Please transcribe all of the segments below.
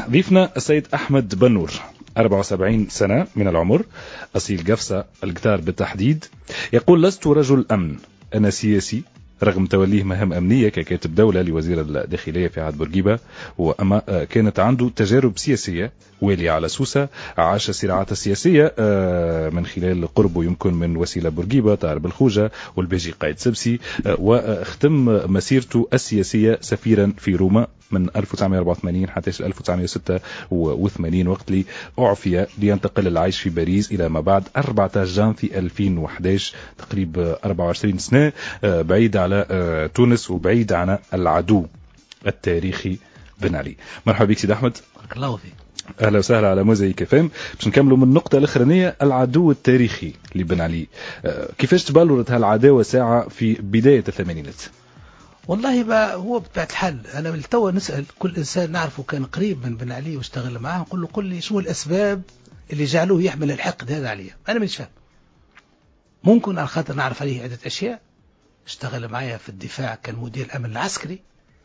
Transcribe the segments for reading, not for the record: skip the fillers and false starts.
ضيفنا السيد أحمد بنور 74 سنة من العمر، أصيل قفصة القتار بالتحديد. يقول: لست رجل أمن، أنا سياسي، رغم توليه مهام أمنية ككاتب دولة لوزير الداخلية في عهد بورقيبة، وأما كانت عنده تجارب سياسية. والي على سوسة، عاش الصراعات السياسية من خلال قربه يمكن من وسيلة بورقيبة طاهر بالخوجة والبيجي قايد سبسي، واختم مسيرته السياسية سفيرا في روما من 1984 حتى 1986، وقت اللي أعفي لينتقل العيش في باريس إلى ما بعد 14 جانفي 2011، تقريبا 24 سنة بعيد على تونس وبعيد عن العدو التاريخي بن علي. مرحبا بك سيد أحمد. بارك الله فيك. أهلا وسهلا على موزايك فام. باش نكملوا من النقطة الأخرانية، العدو التاريخي لبن علي. كيفاش تبلورت هالعداوة ساعة في بداية الثمانينات؟ والله ما هو بطبيعة الحال أنا من التو نسأل كل إنسان نعرفه كان قريب من بن علي واشتغل معاه، نقول له قل لي شو الأسباب اللي جعلوه يحمل الحقد هذا عليه. أنا مش فاهم. ممكن على خاطر نعرف عليه عدة أشياء. اشتغل معايا في الدفاع، كان مدير الأمن العسكري،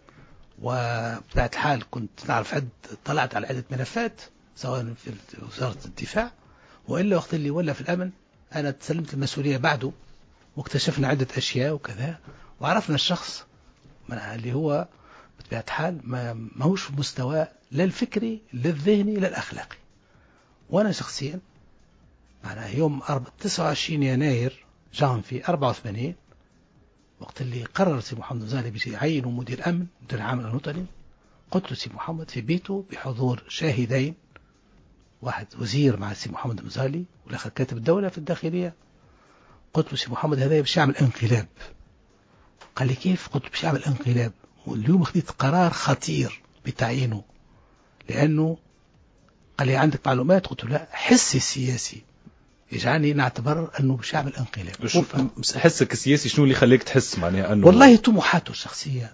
وبطبيعة الحال كنت نعرف طلعت على عدة ملفات سواء في وزارة الدفاع، وإلا وقت اللي ولا في الأمن أنا تسلمت المسؤولية بعده، واكتشفنا عدة أشياء وكذا، وعرفنا الشخص اللي هو بطبيعة الحال ما هوش في مستوى لا الفكري لا الذهني لا الأخلاقي. وأنا شخصيا معناها يوم 29 يناير جانفي 84 وقت اللي قرر سي محمد مزالي بيجي يعينه مدير أمن مدير العام الوطني، قلت له سي محمد في بيته بحضور شاهدين، واحد وزير مع سي محمد مزالي والآخر كاتب الدولة في الداخلية، قلت له سي محمد هذا باش يعمل انقلاب. قال لي كيف؟ قلت له باش يعمل انقلاب، واليوم خديت قرار خطير بتعيينه، لأنه قال لي عندك معلومات؟ قلت له لا، حسي السياسي يجعلني نعتبر أنه باش يعمل انقلاب. حسك السياسي شنو اللي خليك تحس معناها أنه؟ والله طموحاته الشخصية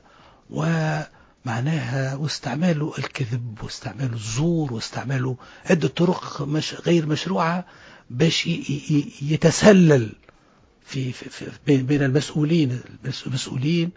ومعناها واستعماله الكذب واستعماله الزور واستعماله عدة طرق غير مشروعة باش يتسلل في بين المسؤولين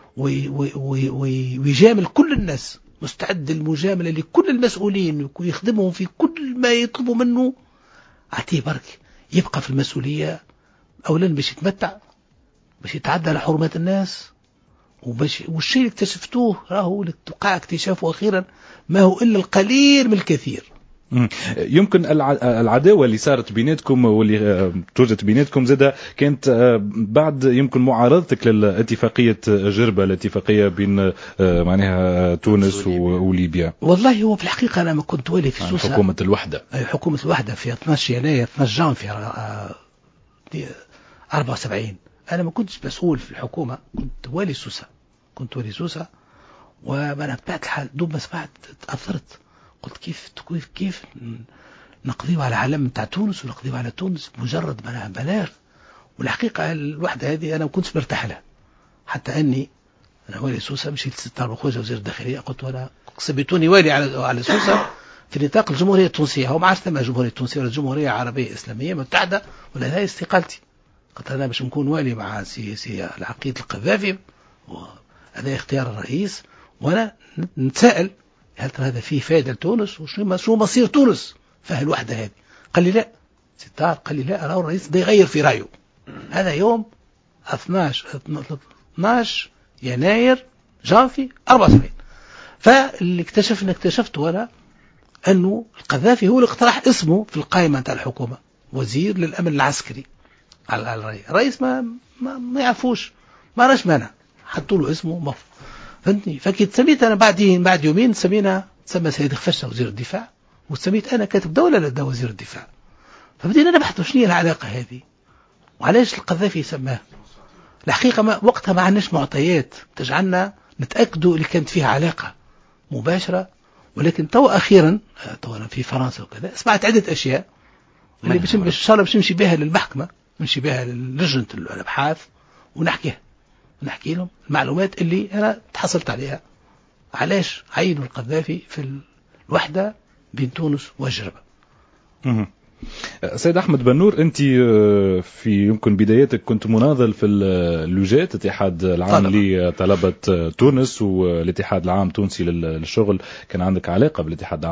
ويجامل كل الناس، مستعد المجاملة لكل المسؤولين ويخدمهم في كل ما يطلبوا منه. أعطيه برك يبقى في المسؤولية أولا باش يتمتع، باش يتعدى على حرمات الناس، والشيء اللي اكتشفتوه راهو وقع اكتشافه أخيرا ما هو إلا القليل من الكثير. يمكن العداوة اللي صارت بيناتكم واللي توجدت بيناتكم زادة كانت بعد يمكن معارضتك للاتفاقية جربة، الاتفاقية بين معناها تونس وليبيا. والله هو في الحقيقة أنا ما كنت والي في سوسة، حكومة الوحدة. حكومة الوحدة في 12 يناير 12 جانفي 74. أنا ما كنتش مسؤول في الحكومة، كنت والي سوسة. وأنا بطبيعة الحال دوب ما سمعت تأثرت، قلت كيف نقضيه على علم بتاع تونس ونقضيه على تونس مجرد بلاغ. والحقيقة الوحدة هذه أنا ما كنتش مرتاح لها، حتى أني أنا والي سوسة مشيت ستار بخوجة وزير الداخلية، قلت وأنا سبيتوني والي على سوسة في نطاق الجمهورية التونسية. هو ما عرفت ما الجمهورية التونسية ولا الجمهورية العربية إسلامية متحدة ولا هاي استقالتي. قلت أنا باش نكون والي مع سي العقيد القذافي وهذا اختيار الرئيس، وأنا نتساءل هل ترى هذا فيه فائدة لتونس وشو مصير تونس في الوحدة هذه؟ قال لي لا ستار، قال لي لا، أرى الرئيس ده يغير في رأيه. هذا يوم 12 يناير جانفي 74. فاللي اكتشفته أنا أنه القذافي هو اللي اقترح اسمه في القائمة تاع الحكومة وزير للأمن العسكري على الرئيس. ما يعرفوش، ما راش مانع، حطوا له اسمه فهمتني. فكيت سميت أنا بعد يومين سمى سيد خفشة وزير الدفاع، وسميت أنا كاتب دولة لدى وزير الدفاع. فبدينا نبحث شنو العلاقة هذه وعلاش القذافي سماه. الحقيقة وقتها ما عندناش معطيات تجعلنا نتأكدوا اللي كانت فيها علاقة مباشرة، ولكن أخيرا أنا في فرنسا وكذا سمعت عدة أشياء اللي إن شاء الله باش نمشي بها للمحكمة، نمشي بها للجنة الأبحاث ونحكي لهم المعلومات اللي أنا تحصلت عليها. علاش عينوا القذافي في الوحدة بين تونس وجربة. سيد أحمد بنور، أنت في يمكن بداياتك كنت مناضل في اللوجات، الاتحاد العام لطلبة تونس والاتحاد العام التونسي للشغل، كان عندك علاقة بالاتحاد